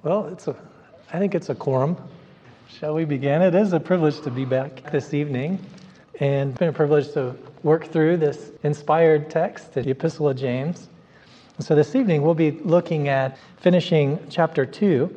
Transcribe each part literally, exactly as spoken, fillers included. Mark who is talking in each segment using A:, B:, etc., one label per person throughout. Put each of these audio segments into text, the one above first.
A: Well, it's a, I think it's a quorum. Shall we begin? It is a privilege to be back this evening, and it's been a privilege to work through this inspired text, the Epistle of James. So this evening we'll be looking at finishing chapter two.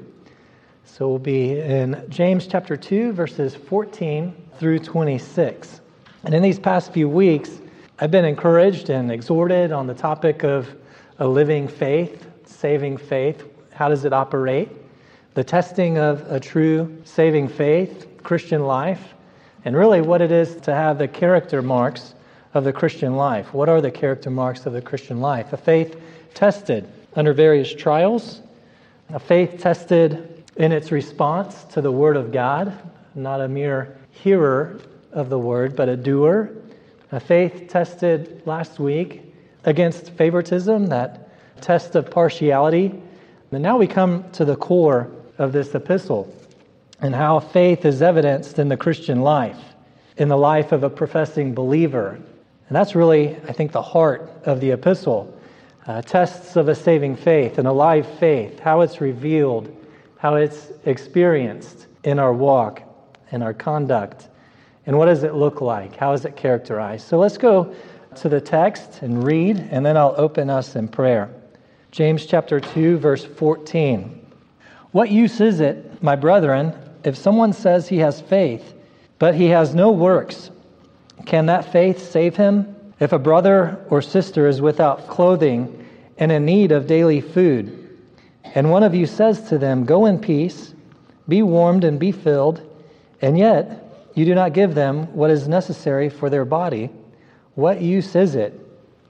A: So we'll be in James chapter two, verses fourteen through twenty-six. And in these past few weeks, I've been encouraged and exhorted on the topic of a living faith, saving faith. How does it operate? The testing of a true saving faith, Christian life, and really what it is to have the character marks of the Christian life. What are the character marks of the Christian life? A faith tested under various trials, a faith tested in its response to the Word of God, not a mere hearer of the Word, but a doer. A faith tested last week against favoritism, that test of partiality. And now we come to the core of this epistle and how faith is evidenced in the Christian life, in the life of a professing believer. And that's really, I think, the heart of the epistle. Uh, tests of a saving faith, an alive faith, how it's revealed, how it's experienced in our walk, in our conduct, and what does it look like? How is it characterized? So let's go to the text and read, and then I'll open us in prayer. James chapter two, verse fourteen. What use is it, my brethren, if someone says he has faith, but he has no works? Can that faith save him? If a brother or sister is without clothing and in need of daily food, and one of you says to them, go in peace, be warmed and be filled, and yet you do not give them what is necessary for their body, what use is it?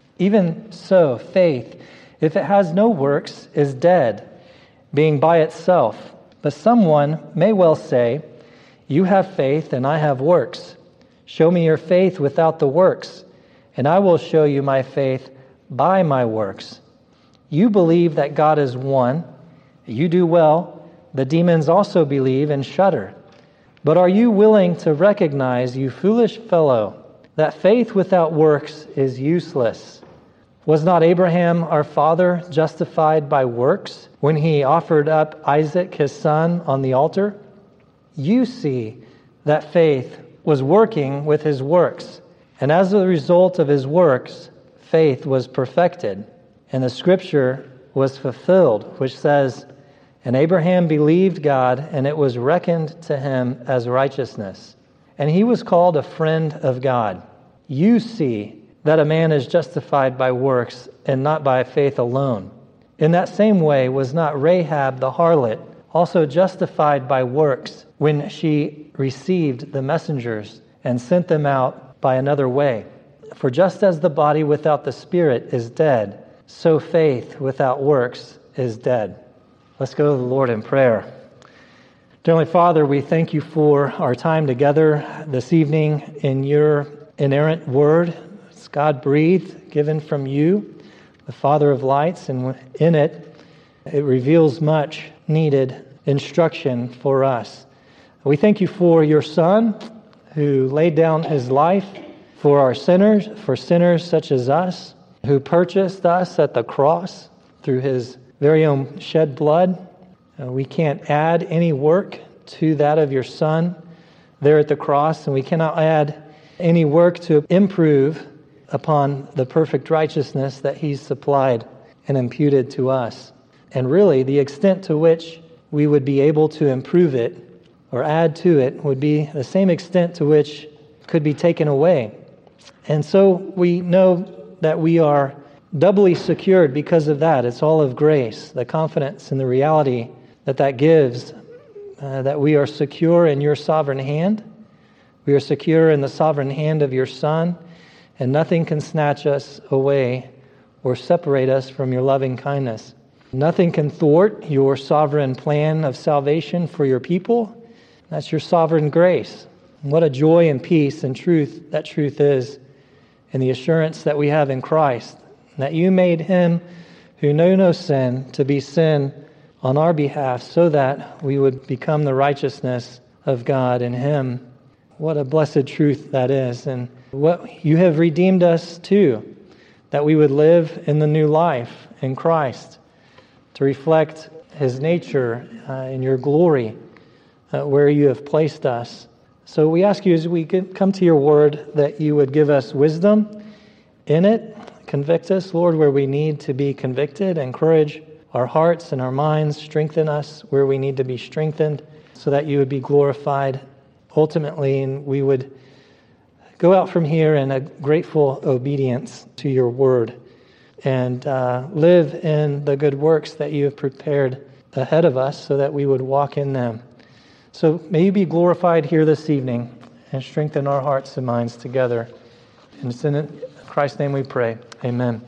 A: Even so, faith, if it has no works, is dead, being by itself. But someone may well say, you have faith and I have works. Show me your faith without the works, and I will show you my faith by my works. You believe that God is one. You do well. The demons also believe and shudder. But are you willing to recognize, you foolish fellow, that faith without works is useless? Was not Abraham our father justified by works when he offered up Isaac his son on the altar? You see that faith was working with his works, and as a result of his works, faith was perfected, and the scripture was fulfilled, which says, and Abraham believed God, and it was reckoned to him as righteousness, and he was called a friend of God. You see that a man is justified by works and not by faith alone. In that same way was not Rahab the harlot also justified by works when she received the messengers and sent them out by another way? For just as the body without the spirit is dead, so faith without works is dead. Let's go to the Lord in prayer. Dear Heavenly Father, we thank you for our time together this evening in your inerrant word. It's God-breathed, given from you, the Father of lights, and in it, it reveals much needed instruction for us. We thank you for your Son, who laid down his life for our sinners, for sinners such as us, who purchased us at the cross through his very own shed blood. Uh, we can't add any work to that of your Son there at the cross, and we cannot add any work to improve upon the perfect righteousness that he's supplied and imputed to us. And really, the extent to which we would be able to improve it or add to it would be the same extent to which could be taken away. And so we know that we are doubly secured because of that. It's all of grace, the confidence and the reality that that gives, uh, that we are secure in your sovereign hand. We are secure in the sovereign hand of your Son, and nothing can snatch us away or separate us from your loving kindness. Nothing can thwart your sovereign plan of salvation for your people. That's your sovereign grace. And what a joy and peace and truth that truth is, and the assurance that we have in Christ, that you made him who knew no sin to be sin on our behalf so that we would become the righteousness of God in him. What a blessed truth that is, and what you have redeemed us to, that we would live in the new life in Christ, to reflect His nature, uh, in your glory, uh, where you have placed us. So we ask you as we get, come to your word that you would give us wisdom in it, convict us, Lord, where we need to be convicted, encourage our hearts and our minds, strengthen us where we need to be strengthened, so that you would be glorified ultimately, and we would go out from here in a grateful obedience to your word and uh, live in the good works that you have prepared ahead of us so that we would walk in them. So may you be glorified here this evening and strengthen our hearts and minds together. And it's in Christ's name we pray. Amen.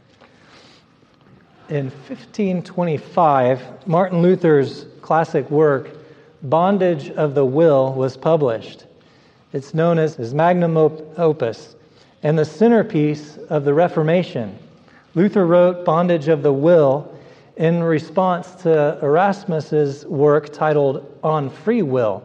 A: In fifteen twenty-five, Martin Luther's classic work, Bondage of the Will, was published. It's known as his magnum opus and the centerpiece of the Reformation. Luther wrote Bondage of the Will in response to Erasmus's work titled On Free Will.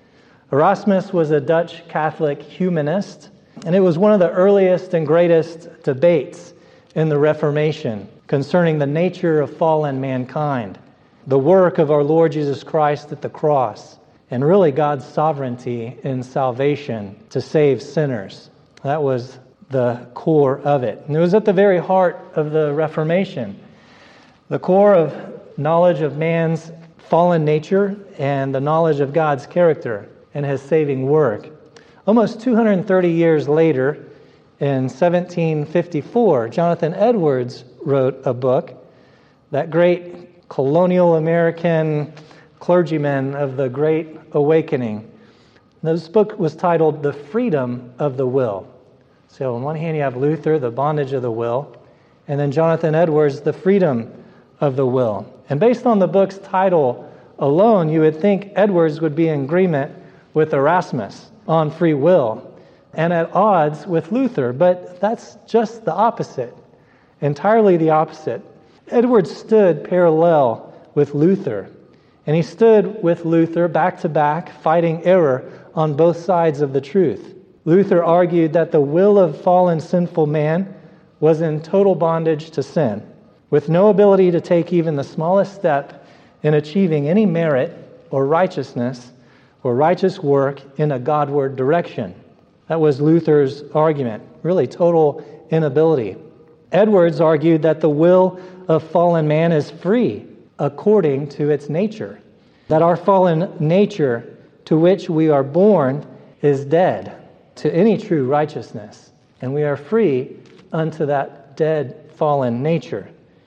A: Erasmus was a Dutch Catholic humanist, and it was one of the earliest and greatest debates in the Reformation concerning the nature of fallen mankind, the work of our Lord Jesus Christ at the cross, and really God's sovereignty in salvation to save sinners. That was the core of it. And it was at the very heart of the Reformation. The core of knowledge of man's fallen nature and the knowledge of God's character and His saving work. Almost two hundred thirty years later, in seventeen fifty-four, Jonathan Edwards wrote a book, that great colonial American clergyman of the Great Awakening. This book was titled The Freedom of the Will. So on one hand you have Luther, The Bondage of the Will, and then Jonathan Edwards, The Freedom of the Will. And based on the book's title alone, you would think Edwards would be in agreement with Erasmus on free will and at odds with Luther, but that's just the opposite, entirely the opposite. Edwards stood parallel with Luther, and he stood with Luther back to back, fighting error on both sides of the truth. Luther argued that the will of fallen sinful man was in total bondage to sin, with no ability to take even the smallest step in achieving any merit or righteousness or righteous work in a Godward direction. That was Luther's argument, really total inability. Edwards argued that the will of fallen man is free according to its nature, that our fallen nature to which we are born is dead to any true righteousness, and we are free unto that dead fallen nature.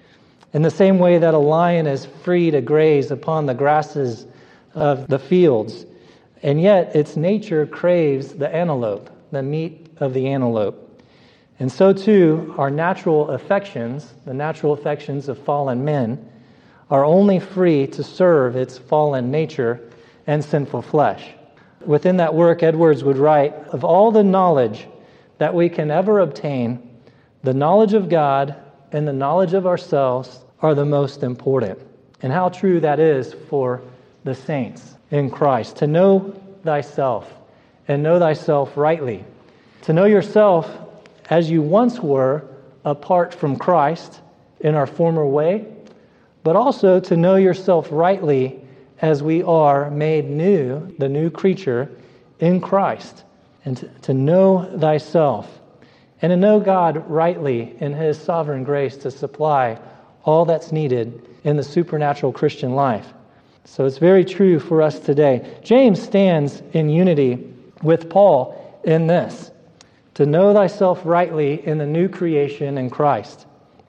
A: In the same way that a lion is free to graze upon the grasses of the fields, and yet its nature craves the antelope, the meat of the antelope. And so too, our natural affections, the natural affections of fallen men, are only free to serve its fallen nature and sinful flesh. Within that work, Edwards would write, of all the knowledge that we can ever obtain, the knowledge of God and the knowledge of ourselves are the most important. And how true that is for the saints in Christ. To know thyself and know thyself rightly. To know yourself as you once were apart from Christ in our former way, but also to know yourself rightly as we are made new, the new creature in Christ. And to, to know thyself and to know God rightly in His sovereign grace to supply all that's needed in the supernatural Christian life. So it's very true for us today. James stands in unity with Paul in this, to know thyself rightly in the new creation in Christ.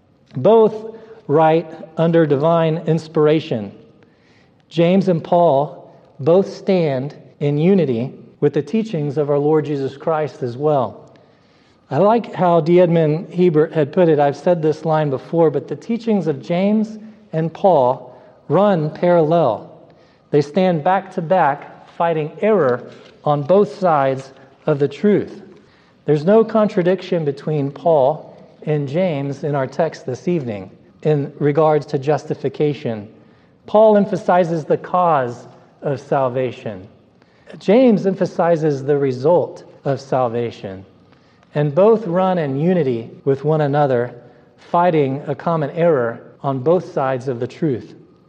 A: Both write under divine inspiration. James and Paul both stand in unity with the teachings of our Lord Jesus Christ as well. I like how D. Edmond Hebert had put it. I've said this line before, but the teachings of James and Paul run parallel. They stand back to back, fighting error on both sides of the truth. There's no contradiction between Paul and James in our text this evening in regards to justification. Paul emphasizes the cause of salvation. James emphasizes the result of salvation. And both run in unity with one another, fighting a common error on both sides of the truth.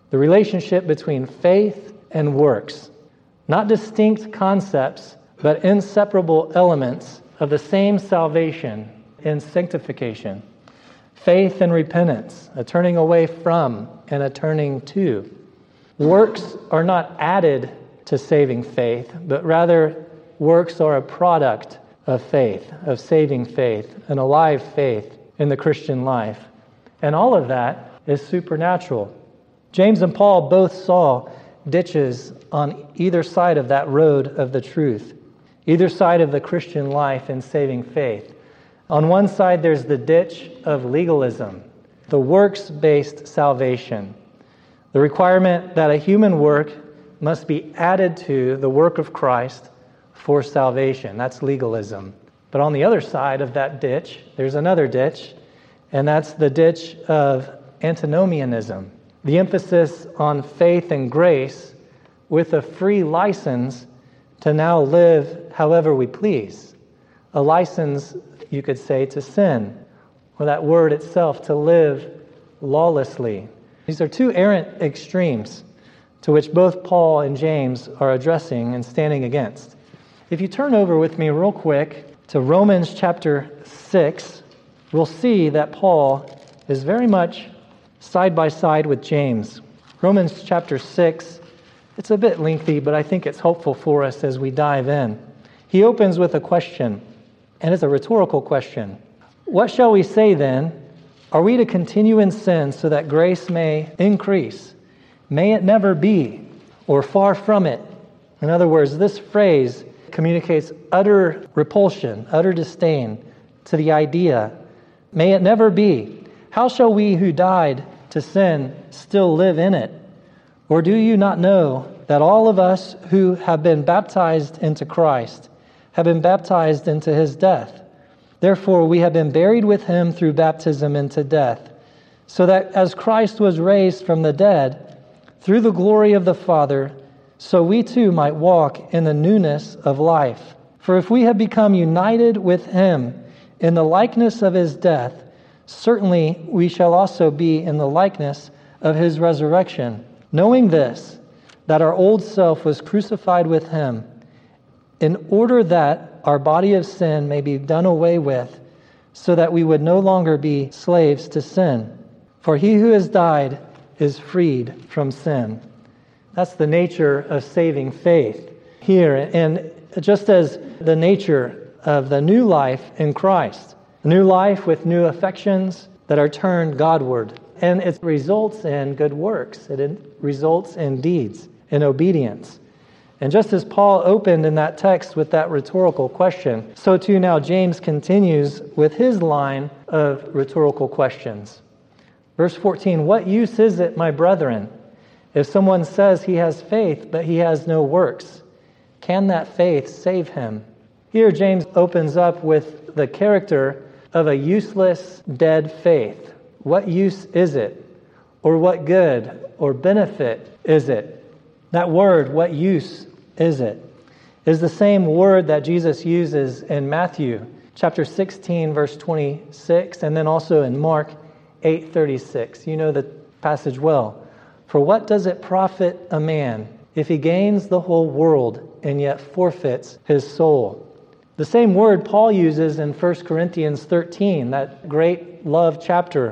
A: The relationship between faith and works. Not distinct concepts, but inseparable elements of the same salvation and sanctification. Faith and repentance, a turning away from and a turning to. Works are not added to saving faith, but rather works are a product of faith, of saving faith, an alive faith in the Christian life. And all of that is supernatural. James and Paul both saw ditches on either side of that road of the truth, either side of the Christian life in saving faith. On one side, there's the ditch of legalism, the works-based salvation, the requirement that a human work must be added to the work of Christ for salvation. That's legalism. But on the other side of that ditch, there's another ditch, and that's the ditch of antinomianism, the emphasis on faith and grace with a free license to now live however we please. A license, you could say, to sin, or that word itself, to live lawlessly. These are two errant extremes to which both Paul and James are addressing and standing against. If you turn over with me real quick to Romans chapter six, we'll see that Paul is very much side by side with James. Romans chapter six, it's a bit lengthy, but I think it's helpful for us as we dive in. He opens with a question, and it's a rhetorical question. What shall we say then? Are we to continue in sin so that grace may increase? May it never be, or far from it. In other words, this phrase communicates utter repulsion, utter disdain to the idea. May it never be. How shall we who died to sin still live in it? Or do you not know that all of us who have been baptized into Christ have been baptized into his death? Therefore, we have been buried with him through baptism into death, so that as Christ was raised from the dead through the glory of the Father, so we too might walk in the newness of life. For if we have become united with him in the likeness of his death, certainly we shall also be in the likeness of his resurrection, knowing this, that our old self was crucified with him, in order that our body of sin may be done away with, so that we would no longer be slaves to sin. For he who has died is freed from sin. That's the nature of saving faith here. And just as the nature of the new life in Christ, a new life with new affections that are turned Godward. And it results in good works. It results in deeds, in obedience. And just as Paul opened in that text with that rhetorical question, so too now James continues with his line of rhetorical questions. Verse fourteen, what use is it, my brethren, if someone says he has faith, but he has no works? Can that faith save him? Here James opens up with the character of a useless, dead faith. What use is it? Or what good or benefit is it? That word, what use is it, is the same word that Jesus uses in Matthew chapter sixteen, verse twenty-six, and then also in Mark eight thirty-six. You know the passage well. For what does it profit a man if he gains the whole world and yet forfeits his soul? The same word Paul uses in First Corinthians thirteen, that great love chapter.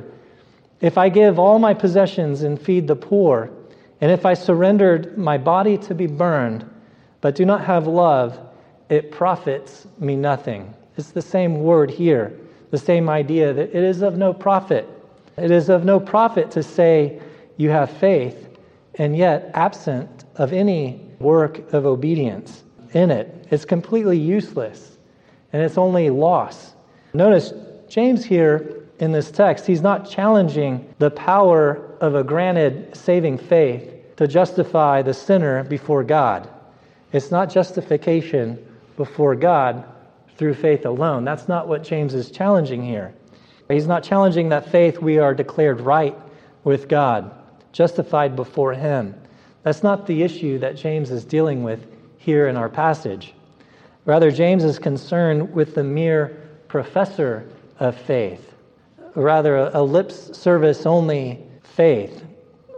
A: If I give all my possessions and feed the poor, and if I surrendered my body to be burned, but do not have love, it profits me nothing. It's the same word here, the same idea that it is of no profit. It is of no profit to say you have faith, and yet absent of any work of obedience in it. It's completely useless, and it's only loss. Notice James here in this text, he's not challenging the power of a granted saving faith to justify the sinner before God. It's not justification before God through faith alone. That's not what James is challenging here. He's not challenging that faith we are declared right with God, justified before him. That's not the issue that James is dealing with here in our passage. Rather, James is concerned with the mere professor of faith, rather a lip service only faith,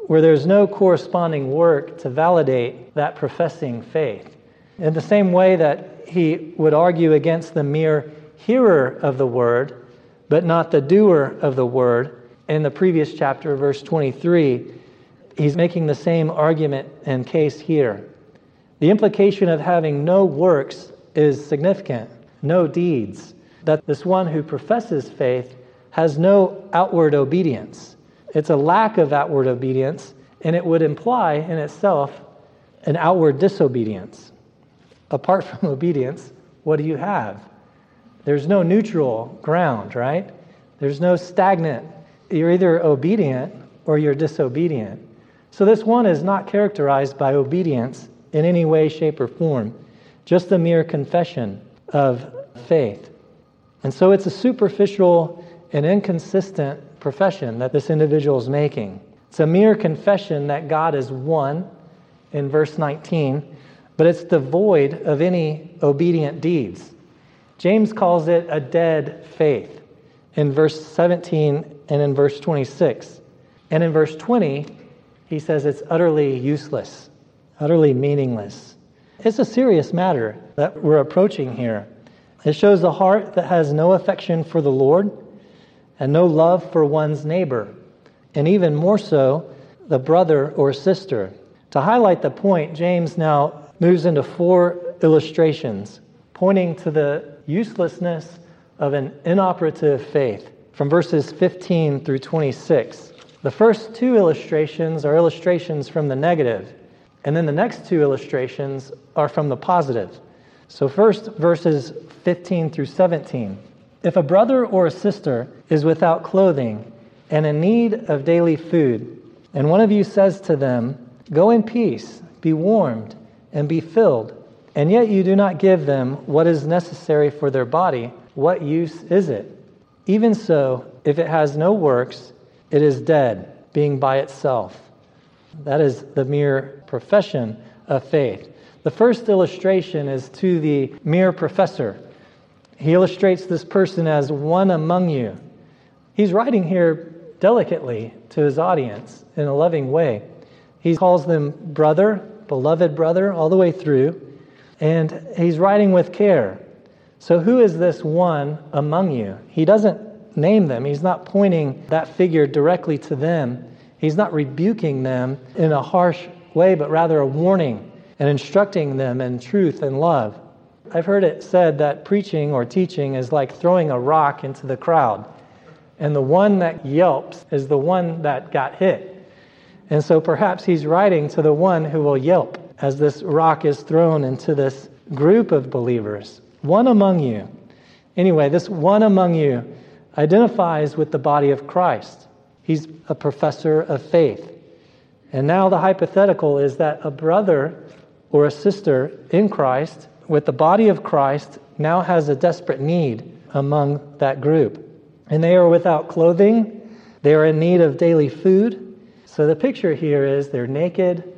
A: where there's no corresponding work to validate that professing faith. In the same way that he would argue against the mere hearer of the word, but not the doer of the word. In the previous chapter, verse twenty-three, he's making the same argument and case here. The implication of having no works is significant, no deeds, that this one who professes faith has no outward obedience. It's a lack of outward obedience, and it would imply in itself an outward disobedience. Apart from obedience, what do you have? There's no neutral ground, right? There's no stagnant. You're either obedient or you're disobedient. So this one is not characterized by obedience in any way, shape, or form, just the mere confession of faith. And so it's a superficial and inconsistent profession that this individual is making. It's a mere confession that God is one in verse nineteen, but it's devoid of any obedient deeds. James calls it a dead faith in verse seventeen and in verse twenty-six. And in verse twenty, he says it's utterly useless, utterly meaningless. It's a serious matter that we're approaching here. It shows a heart that has no affection for the Lord and no love for one's neighbor, and even more so, the brother or sister. To highlight the point, James now moves into four illustrations pointing to the uselessness of an inoperative faith from verses fifteen through twenty-six. The first two illustrations are illustrations from the negative, and then the next two illustrations are from the positive. So first, verses fifteen through seventeen. If a brother or a sister is without clothing and in need of daily food, and one of you says to them, "Go in peace, be warmed, and be filled," and yet you do not give them what is necessary for their body, what use is it? Even so, if it has no works, it is dead, being by itself. That is the mere profession of faith. The first illustration is to the mere professor. He illustrates this person as one among you. He's writing here delicately to his audience in a loving way. He calls them brother, beloved brother, all the way through, and he's writing with care. So who is this one among you? He doesn't name them. He's not pointing that figure directly to them. He's not rebuking them in a harsh way, but rather a warning and instructing them in truth and love. I've heard it said that preaching or teaching is like throwing a rock into the crowd, and the one that yelps is the one that got hit. And so perhaps he's writing to the one who will yelp as this rock is thrown into this group of believers. One among you. Anyway, this one among you identifies with the body of Christ. He's a professor of faith. And now the hypothetical is that a brother or a sister in Christ with the body of Christ now has a desperate need among that group. And they are without clothing. They are in need of daily food. So the picture here is they're naked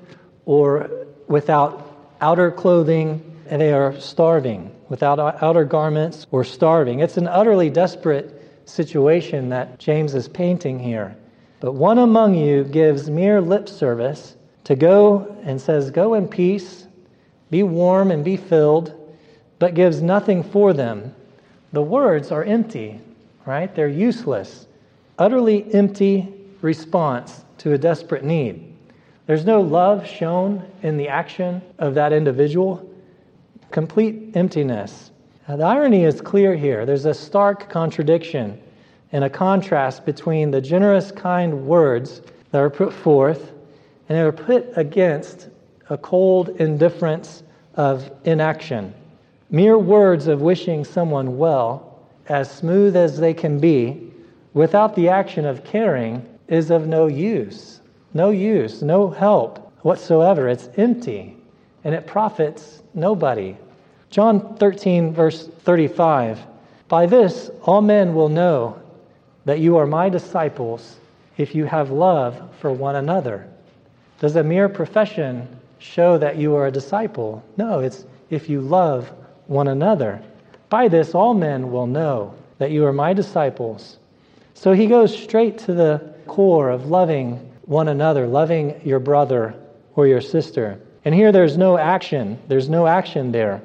A: or without outer clothing, and they are starving, without outer garments or starving. It's an utterly desperate situation that James is painting here. But one among you gives mere lip service to go and says, "Go in peace, be warm and be filled," but gives nothing for them. The words are empty, right? They're useless. Utterly empty response to a desperate need. There's no love shown in the action of that individual. Complete emptiness. Now, the irony is clear here. There's a stark contradiction and a contrast between the generous, kind words that are put forth and they are put against a cold indifference of inaction. Mere words of wishing someone well, as smooth as they can be, without the action of caring, is of no use. No use, no help whatsoever. It's empty, and it profits nobody. John thirteen, verse thirty-five, "By this all men will know that you are my disciples if you have love for one another." Does a mere profession show that you are a disciple? No, it's if you love one another. By this all men will know that you are my disciples. So he goes straight to the core of loving one another, loving your brother or your sister. And here there's no action. There's no action there.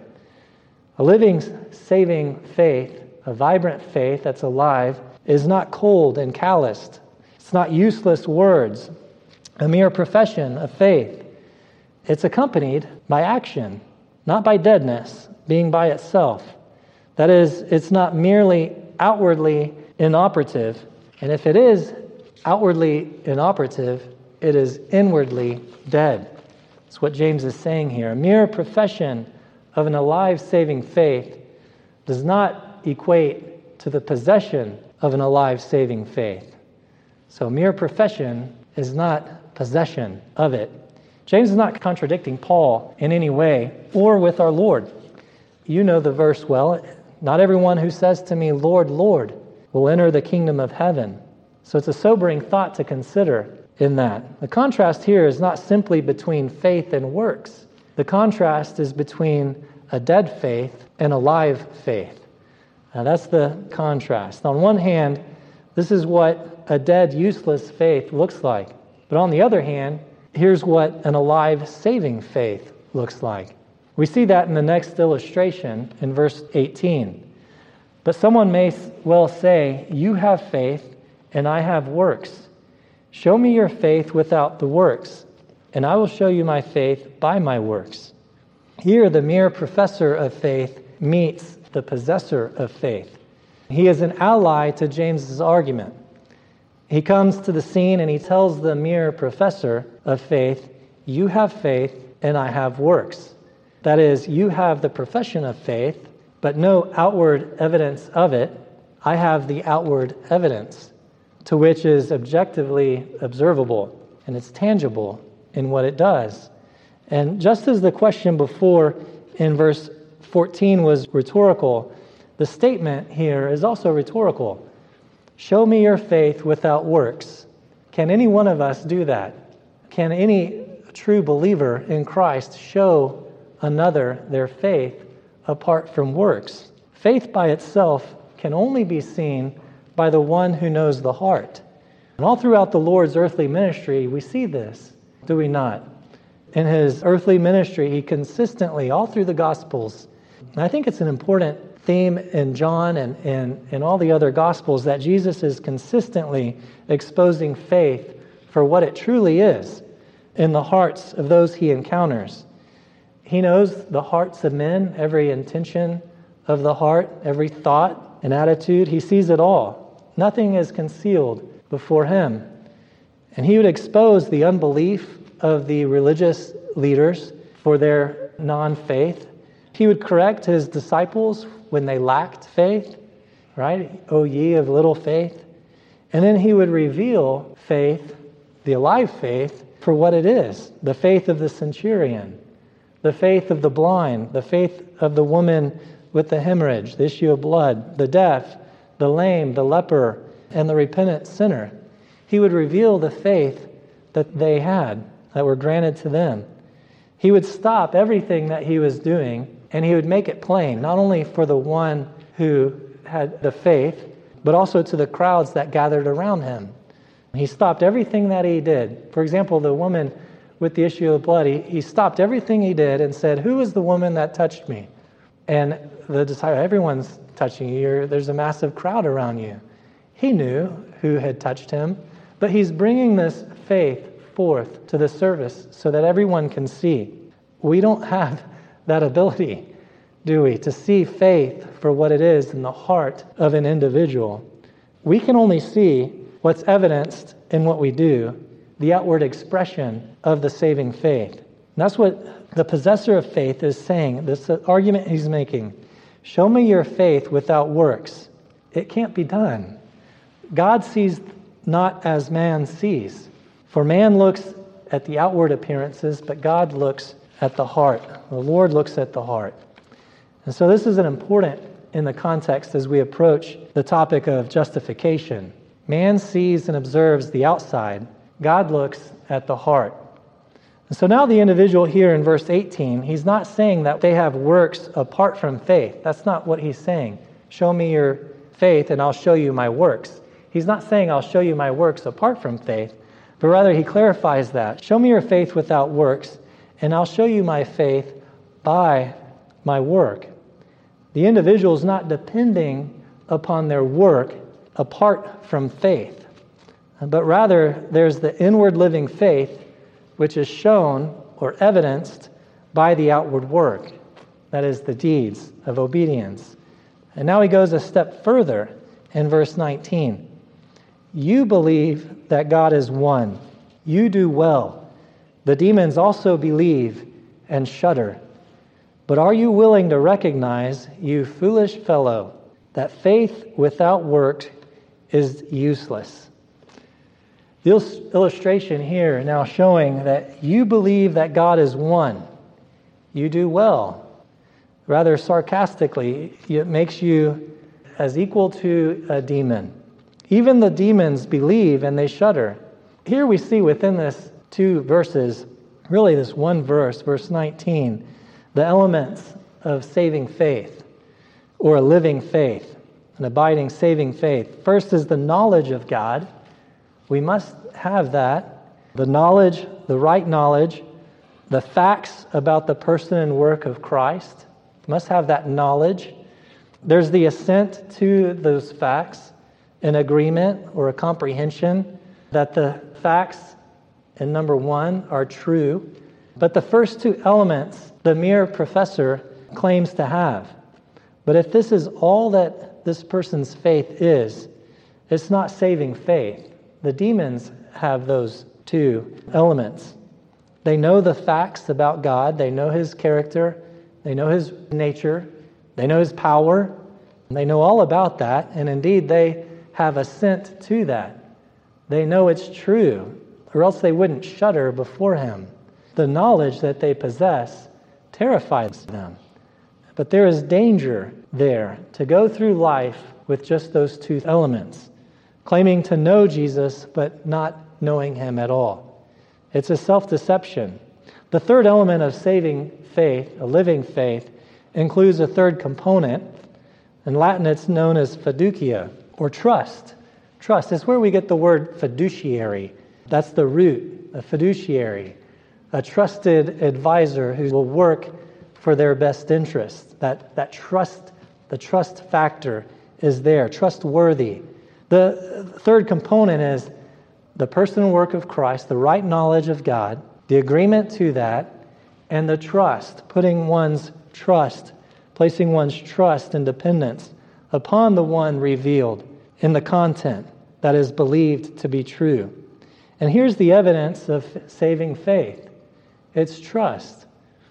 A: A living, saving faith, a vibrant faith that's alive, is not cold and calloused. It's not useless words, a mere profession of faith. It's accompanied by action, not by deadness, being by itself. That is, it's not merely outwardly inoperative. And if it is outwardly inoperative, it is inwardly dead. That's what James is saying here. A mere profession of an alive, saving faith does not equate to the possession of an alive, saving faith. So mere profession is not possession of it. James is not contradicting Paul in any way or with our Lord. You know the verse well. Not everyone who says to me, Lord, Lord, will enter the kingdom of heaven. So it's a sobering thought to consider in that. The contrast here is not simply between faith and works. The contrast is between a dead faith and a live faith. Now that's the contrast. On one hand, this is what a dead, useless faith looks like. But on the other hand, here's what an alive, saving faith looks like. We see that in the next illustration in verse eighteen. But someone may well say, you have faith and I have works. Show me your faith without the works, and I will show you my faith by my works. Here, the mere professor of faith meets the possessor of faith. He is an ally to James's argument. He comes to the scene and he tells the mere professor of faith, you have faith and I have works. That is, you have the profession of faith, but no outward evidence of it. I have the outward evidence, to which is objectively observable, and it's tangible in what it does. And just as the question before in verse fourteen was rhetorical, the statement here is also rhetorical. Show me your faith without works. Can any one of us do that? Can any true believer in Christ show another their faith apart from works? Faith by itself can only be seen by the one who knows the heart. And all throughout the Lord's earthly ministry, we see this, do we not? In his earthly ministry, he consistently, all through the Gospels, and I think it's an important theme in John and, and, and all the other Gospels, that Jesus is consistently exposing faith for what it truly is in the hearts of those he encounters. He knows the hearts of men, every intention of the heart, every thought and attitude. He sees it all. Nothing is concealed before him. And he would expose the unbelief of the religious leaders for their non-faith. He would correct his disciples when they lacked faith, right? O ye of little faith. And then he would reveal faith, the alive faith, for what it is. The faith of the centurion, the faith of the blind, the faith of the woman with the hemorrhage, the issue of blood, the deaf, the lame, the leper, and the repentant sinner. He would reveal the faith that they had, that were granted to them. He would stop everything that he was doing, and he would make it plain, not only for the one who had the faith, but also to the crowds that gathered around him. He stopped everything that he did. For example, the woman with the issue of blood, he, he stopped everything he did and said, who is the woman that touched me? And the disciple, everyone's touching you. You're, there's a massive crowd around you. He knew who had touched him, but he's bringing this faith forth to the surface so that everyone can see. We don't have that ability, do we, to see faith for what it is in the heart of an individual. We can only see what's evidenced in what we do, the outward expression of the saving faith. And that's what the possessor of faith is saying, this argument he's making. Show me your faith without works. It can't be done. God sees not as man sees. For man looks at the outward appearances, but God looks at the heart. The Lord looks at the heart. And so this is an important in the context as we approach the topic of justification. Man sees and observes the outside. God looks at the heart. And so now the individual here in verse eighteen, he's not saying that they have works apart from faith. That's not what he's saying. Show me your faith and I'll show you my works. He's not saying I'll show you my works apart from faith, But rather he clarifies that. Show me your faith without works, and I'll show you my faith by my work. The individual is not depending upon their work apart from faith, but rather there's the inward living faith which is shown or evidenced by the outward work, that is the deeds of obedience. And now he goes a step further in verse nineteen. You believe that God is one. You do well. The demons also believe and shudder. But are you willing to recognize, you foolish fellow, that faith without works is useless? The illustration here now showing that you believe that God is one. You do well. Rather sarcastically, it makes you as equal to a demon. Even the demons believe and they shudder. Here we see within this two verses, really this one verse, verse nineteen, the elements of saving faith or a living faith, an abiding saving faith. First is the knowledge of God. We must have that. The knowledge, the right knowledge, the facts about the person and work of Christ. Must have that knowledge. There's the assent to those facts, an agreement or a comprehension that the facts in number one are true. But the first two elements, the mere professor claims to have. But if this is all that this person's faith is, it's not saving faith. The demons have those two elements. They know the facts about God. They know His character. They know His nature. They know His power. They know all about that. And indeed, they have assent to that. They know it's true, or else they wouldn't shudder before Him. The knowledge that they possess terrifies them. But there is danger there to go through life with just those two elements, claiming to know Jesus but not knowing Him at all. It's a self-deception. The third element of saving faith, a living faith, includes a third component. In Latin, it's known as fiducia, or trust. Trust is where we get the word fiduciary. That's the root, a fiduciary, a trusted advisor who will work for their best interest. That, that trust, the trust factor is there, trustworthy. The third component is the person and work of Christ, the right knowledge of God, the agreement to that, and the trust, putting one's trust, placing one's trust and dependence upon the one revealed in the content that is believed to be true. And here's the evidence of saving faith. It's trust.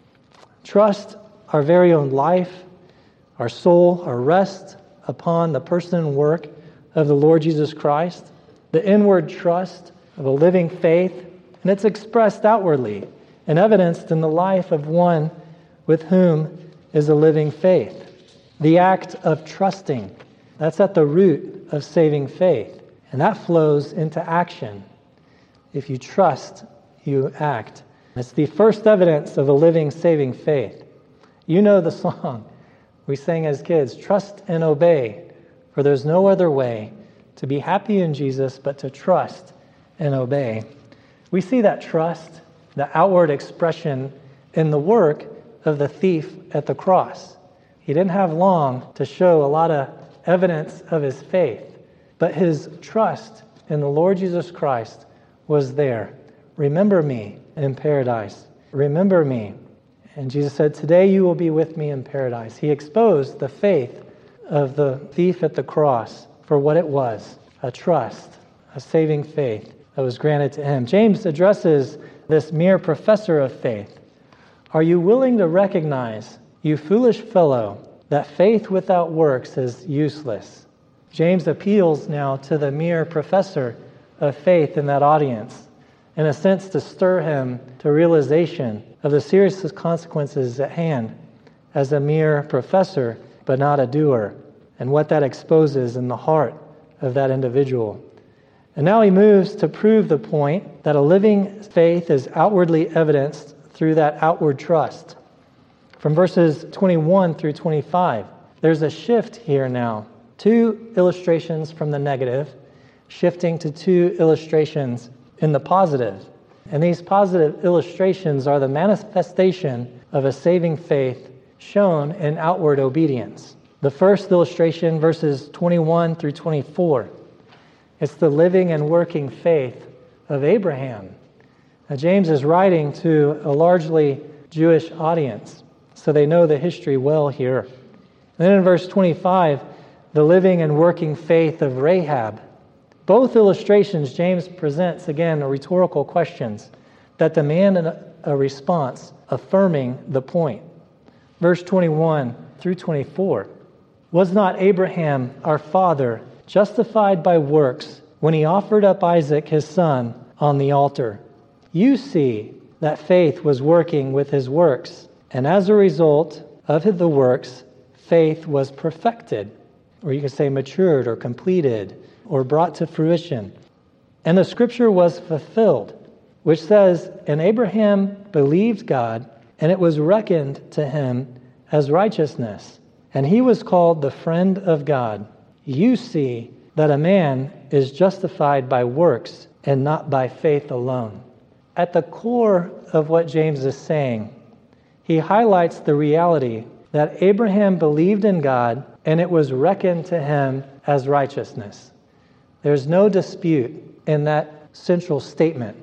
A: Trust our very own life, our soul, our rest upon the person and work of the Lord Jesus Christ, the inward trust of a living faith, and it's expressed outwardly and evidenced in the life of one with whom is a living faith. The act of trusting, that's at the root of saving faith, and that flows into action. If you trust, you act. It's the first evidence of a living, saving faith. You know the song we sang as kids, trust and obey, for there's no other way to be happy in Jesus but to trust and obey. We see that trust, the outward expression in the work of the thief at the cross. He didn't have long to show a lot of evidence of his faith, but his trust in the Lord Jesus Christ was there. Remember me in paradise. Remember me. And Jesus said, today you will be with me in paradise. He exposed the faith of the thief at the cross for what it was, a trust, a saving faith that was granted to him. James addresses this mere professor of faith. Are you willing to recognize, you foolish fellow, that faith without works is useless? James appeals now to the mere professor of faith in that audience, in a sense to stir him to realization of the serious consequences at hand as a mere professor, but not a doer, and what that exposes in the heart of that individual. And now he moves to prove the point that a living faith is outwardly evidenced through that outward trust. From verses twenty-one through twenty-five, there's a shift here now. Two illustrations from the negative, shifting to two illustrations in the positive. And these positive illustrations are the manifestation of a saving faith shown in outward obedience. The first illustration, verses twenty-one through twenty-four, it's the living and working faith of Abraham. Now, James is writing to a largely Jewish audience, so they know the history well here. And then in verse twenty-five, the living and working faith of Rahab. Both illustrations, James presents, again, rhetorical questions that demand a response affirming the point. Verse twenty-one through twenty-four. Was not Abraham, our father, justified by works when he offered up Isaac his son on the altar? You see that faith was working with his works, and as a result of the works, faith was perfected, or you can say matured or completed or brought to fruition. And the scripture was fulfilled, which says, and Abraham believed God, and it was reckoned to him as righteousness. And he was called the friend of God. You see that a man is justified by works and not by faith alone. At the core of what James is saying, he highlights the reality that Abraham believed in God and it was reckoned to him as righteousness. There's no dispute in that central statement.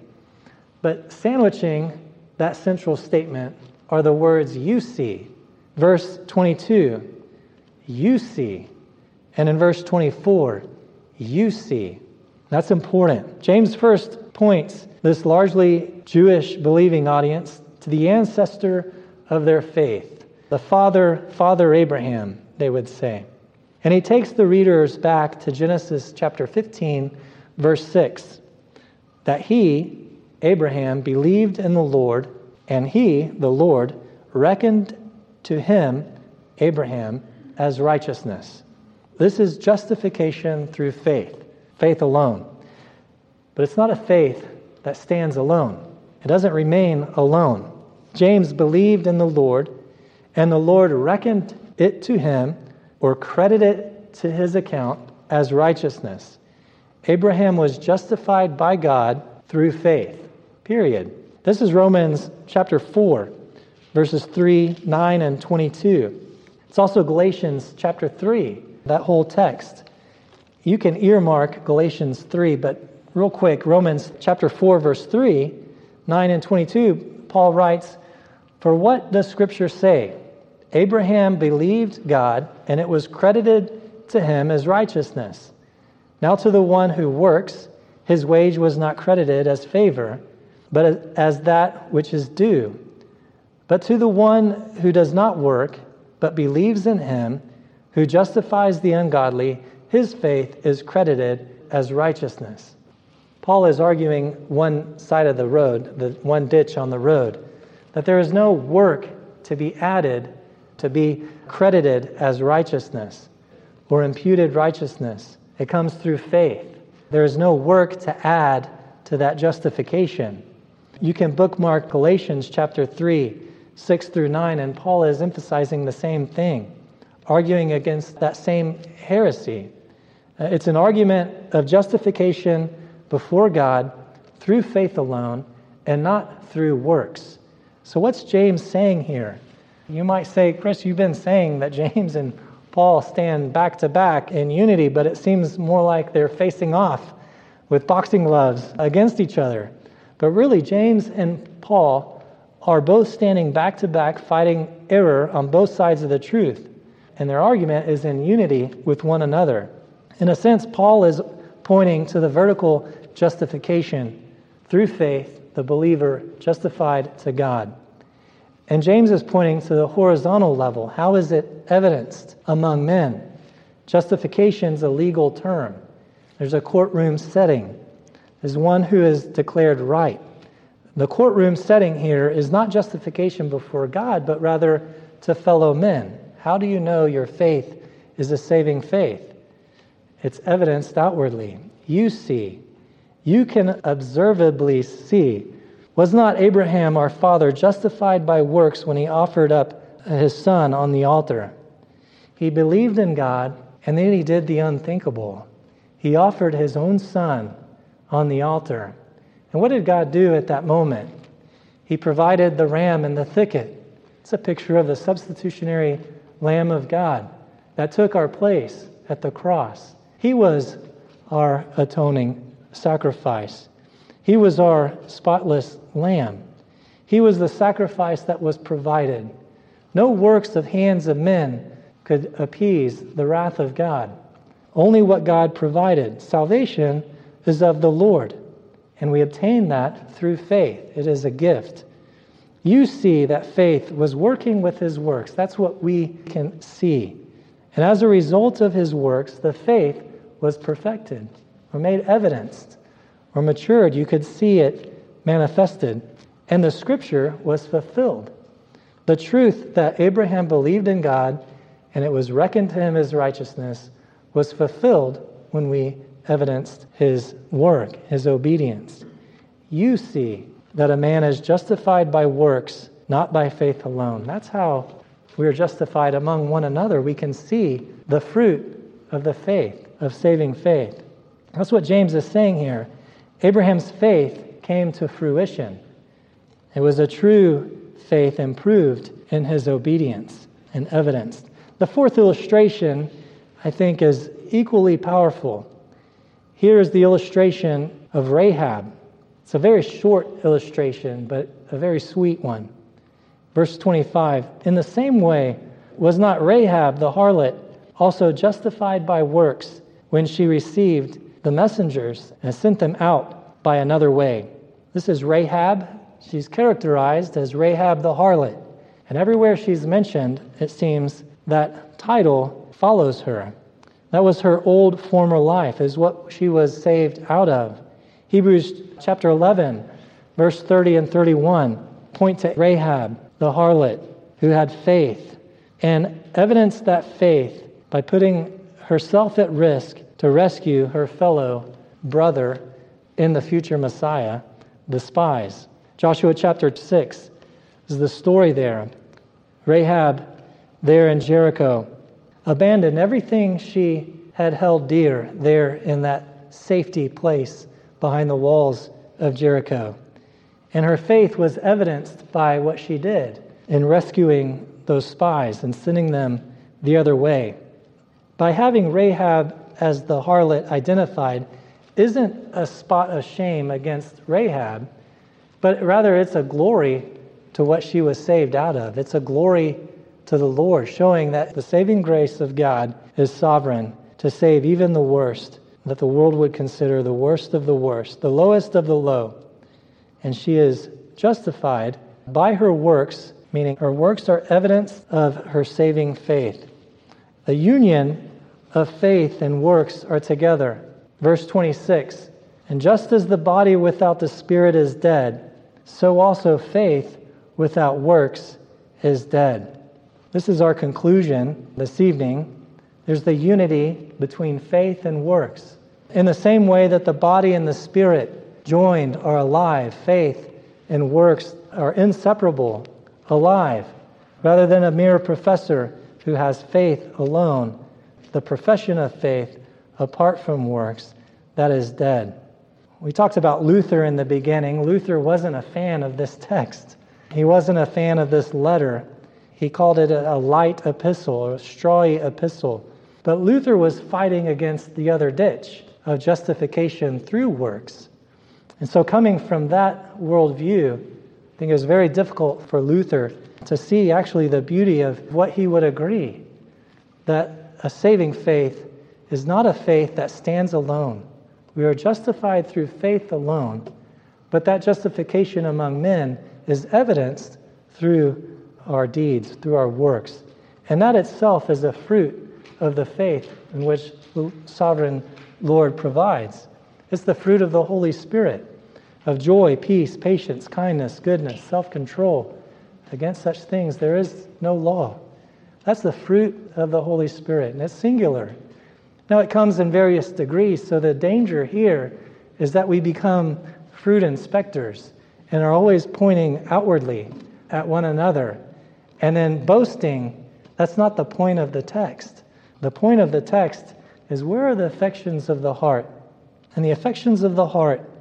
A: But sandwiching that central statement are the words you see. Verse twenty-two, you see. And in verse twenty-four, you see. That's important. James first points this largely Jewish believing audience to the ancestor of their faith, the father, Father Abraham, they would say. And he takes the readers back to Genesis chapter fifteen, verse six, that he, Abraham, believed in the Lord, and he, the Lord, reckoned to him, Abraham, as righteousness. This is justification through faith, faith alone. But it's not a faith that stands alone. It doesn't remain alone. James believed in the Lord, and the Lord reckoned it to him, or credited it to his account as righteousness. Abraham was justified by God through faith, period. This is Romans chapter four, verses three, nine, and twenty-two. It's also Galatians chapter three, that whole text. You can earmark Galatians three, but real quick, Romans chapter four, verse three, nine, and twenty-two, Paul writes, for what does Scripture say? Abraham believed God, and it was credited to him as righteousness. Now to the one who works, his wage was not credited as favor, but as that which is due. But to the one who does not work, but believes in him, who justifies the ungodly, his faith is credited as righteousness. Paul is arguing one side of the road, the one ditch on the road, that there is no work to be added to be credited as righteousness or imputed righteousness. It comes through faith. There is no work to add to that justification. You can bookmark Galatians chapter three, six through nine, and Paul is emphasizing the same thing, arguing against that same heresy. It's an argument of justification before God through faith alone and not through works. So what's James saying here? You might say, Chris, you've been saying that James and Paul stand back to back in unity, but it seems more like they're facing off with boxing gloves against each other. But really, James and Paul are both standing back to back, fighting error on both sides of the truth. And their argument is in unity with one another. In a sense, Paul is pointing to the vertical justification through faith, the believer justified to God. And James is pointing to the horizontal level. How is it evidenced among men? Justification's a legal term. There's a courtroom setting. There's one who is declared right. The courtroom setting here is not justification before God, but rather to fellow men. How do you know your faith is a saving faith? It's evidenced outwardly. You see. You can observably see. Was not Abraham, our father, justified by works when he offered up his son on the altar? He believed in God, and then he did the unthinkable. He offered his own son on the altar. And what did God do at that moment? He provided the ram in the thicket. It's a picture of the substitutionary Lamb of God that took our place at the cross. He was our atoning sacrifice. He was our spotless lamb. He was the sacrifice that was provided. No works of hands of men could appease the wrath of God. Only what God provided. Salvation is of the Lord, and we obtain that through faith. It is a gift. You see that faith was working with his works. That's what we can see. And as a result of his works, the faith was perfected, or made evidenced, or matured. You could see it manifested. And the scripture was fulfilled. The truth that Abraham believed in God, and it was reckoned to him as righteousness, was fulfilled when we evidenced his work, his obedience. You see that a man is justified by works, not by faith alone. That's how we are justified among one another. We can see the fruit of the faith, of saving faith. That's what James is saying here. Abraham's faith came to fruition. It was a true faith improved in his obedience and evidenced. The fourth illustration, I think, is equally powerful. Here is the illustration of Rahab. It's a very short illustration, but a very sweet one. Verse twenty-five, in the same way, was not Rahab the harlot also justified by works when she received the messengers and sent them out by another way? This is Rahab. She's characterized as Rahab the harlot. And everywhere she's mentioned, it seems that title follows her. That was her old former life, is what she was saved out of. Hebrews chapter eleven, verse thirty and thirty-one point to Rahab, the harlot, who had faith, and evidenced that faith by putting herself at risk to rescue her fellow brother in the future Messiah, the spies. Joshua chapter six is the story there. Rahab, there in Jericho, abandoned everything she had held dear there in that safety place behind the walls of Jericho. And her faith was evidenced by what she did in rescuing those spies and sending them the other way. By having Rahab as the harlot identified isn't a spot of shame against Rahab, but rather it's a glory to what she was saved out of. It's a glory to the Lord, showing that the saving grace of God is sovereign to save even the worst, that the world would consider the worst of the worst, the lowest of the low. And she is justified by her works, meaning her works are evidence of her saving faith. The union of faith and works are together. Verse twenty-six, and just as the body without the spirit is dead, so also faith without works is dead. This is our conclusion this evening. There's the unity between faith and works. In the same way that the body and the spirit joined are alive, faith and works are inseparable, alive, rather than a mere professor who has faith alone. The profession of faith apart from works, that is dead. We talked about Luther in the beginning. Luther wasn't a fan of this text. He wasn't a fan of this letter. He called it a light epistle, or a strawy epistle. But Luther was fighting against the other ditch of justification through works. And so coming from that worldview, I think it was very difficult for Luther to see actually the beauty of what he would agree, that a saving faith is not a faith that stands alone. We are justified through faith alone, but that justification among men is evidenced through our deeds, through our works. And that itself is a fruit of the faith in which the sovereign Lord provides. It's the fruit of the Holy Spirit, of joy, peace, patience, kindness, goodness, self-control. Against such things there is no law. That's the fruit of the Holy Spirit, and it's singular. Now it comes in various degrees, so the danger here is that we become fruit inspectors and are always pointing outwardly at one another. And then boasting, that's not the point of the text. The point of the text is, where are the affections of the heart? And the affections of the heart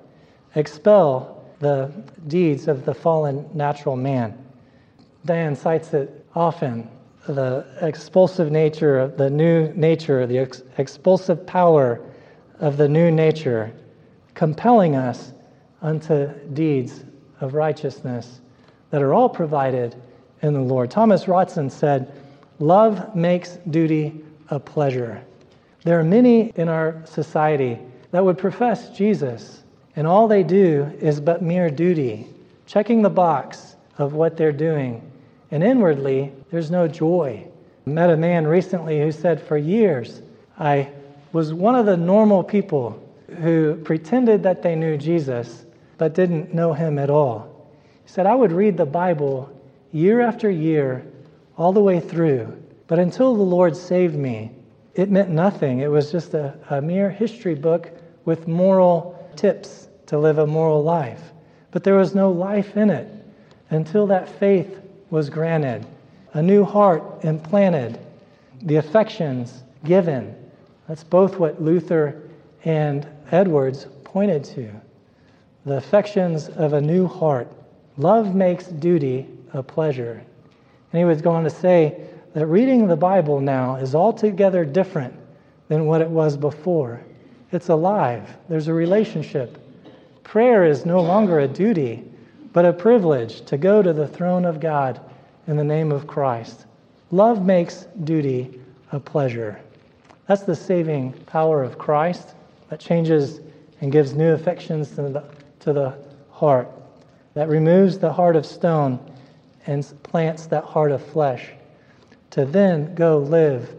A: expel the deeds of the fallen natural man. Diane cites it often, the expulsive nature of the new nature, the ex- expulsive power of the new nature, compelling us unto deeds of righteousness that are all provided in the Lord. Thomas Watson said, "Love makes duty a pleasure." There are many in our society that would profess Jesus, and all they do is but mere duty, checking the box of what they're doing. And inwardly, there's no joy. I met a man recently who said, for years, I was one of the normal people who pretended that they knew Jesus, but didn't know him at all. He said, I would read the Bible year after year, all the way through, but until the Lord saved me, it meant nothing. It was just a, a mere history book with moral tips to live a moral life. But there was no life in it until that faith was granted, a new heart implanted, the affections given. That's both what Luther and Edwards pointed to. The affections of a new heart. Love makes duty a pleasure. And he was going to say that reading the Bible now is altogether different than what it was before. It's alive. There's a relationship. Prayer is no longer a duty, but a privilege to go to the throne of God in the name of Christ. Love makes duty a pleasure. That's the saving power of Christ that changes and gives new affections to the, to the heart, that removes the heart of stone and plants that heart of flesh, to then go live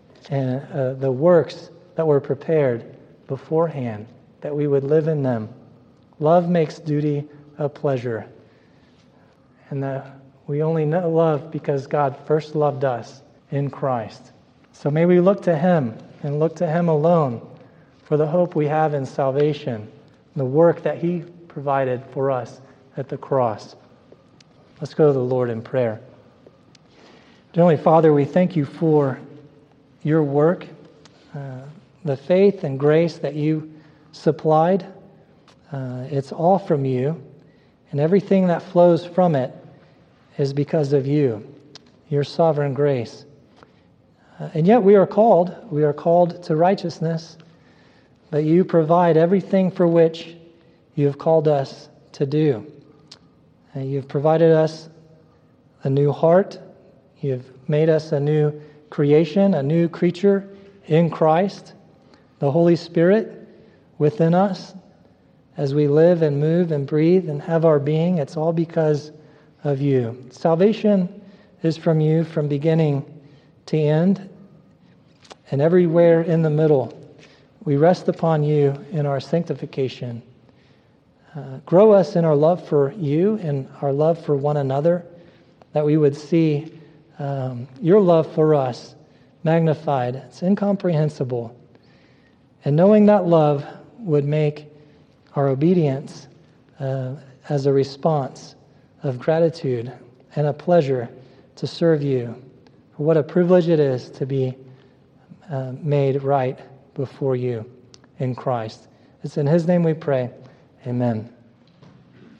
A: in uh, the works that were prepared beforehand, that we would live in them. Love makes duty a pleasure. And that we only know love because God first loved us in Christ. So may we look to Him and look to Him alone for the hope we have in salvation, the work that He provided for us at the cross. Let's go to the Lord in prayer. Dear Heavenly Father, we thank You for Your work, uh, the faith and grace that You supplied. Uh, it's all from You, and everything that flows from it is because of You, Your sovereign grace. Uh, and yet we are called, we are called to righteousness, but You provide everything for which You have called us to do. Uh, You've provided us a new heart. You've made us a new creation, a new creature in Christ. The Holy Spirit within us as we live and move and breathe and have our being. It's all because of You. Salvation is from You from beginning to end, and everywhere in the middle. We rest upon You in our sanctification. Uh, grow us in our love for You and our love for one another, that we would see um, Your love for us magnified. It's incomprehensible. And knowing that love would make our obedience uh, as a response of gratitude and a pleasure to serve You. What a privilege it is to be uh, made right before You in Christ. It's in His name we pray. Amen.